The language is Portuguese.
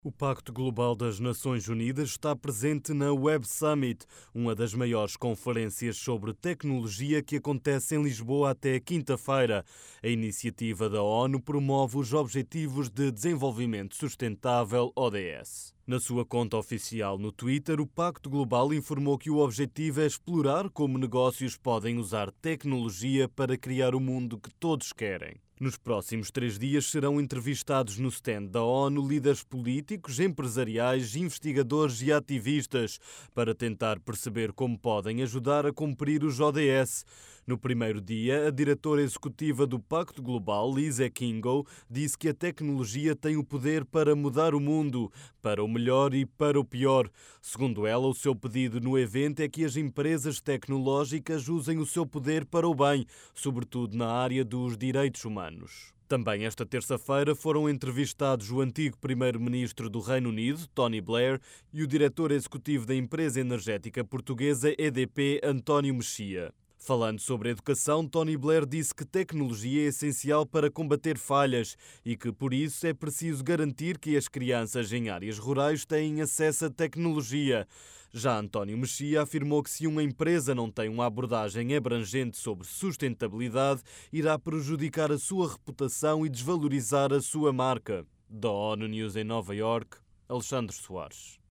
O Pacto Global das Nações Unidas está presente na Web Summit, uma das maiores conferências sobre tecnologia que acontece em Lisboa até quinta-feira. A iniciativa da ONU promove os Objetivos de Desenvolvimento Sustentável ODS. Na sua conta oficial no Twitter, o Pacto Global informou que o objetivo é explorar como negócios podem usar tecnologia para criar o mundo que todos querem. Nos próximos 3 dias serão entrevistados no stand da ONU líderes políticos, empresariais, investigadores e ativistas para tentar perceber como podem ajudar a cumprir os ODS. No primeiro dia, a diretora executiva do Pacto Global, Lisa Kingo, disse que a tecnologia tem o poder para mudar o mundo, para o melhor e para o pior. Segundo ela, o seu pedido no evento é que as empresas tecnológicas usem o seu poder para o bem, sobretudo na área dos direitos humanos. Também esta terça-feira foram entrevistados o antigo primeiro-ministro do Reino Unido, Tony Blair, e o diretor executivo da empresa energética portuguesa EDP, António Mexia. Falando sobre a educação, Tony Blair disse que tecnologia é essencial para combater falhas e que, por isso, é preciso garantir que as crianças em áreas rurais têm acesso à tecnologia. Já António Mexia afirmou que se uma empresa não tem uma abordagem abrangente sobre sustentabilidade, irá prejudicar a sua reputação e desvalorizar a sua marca. Da ONU News em Nova Iorque, Alexandre Soares.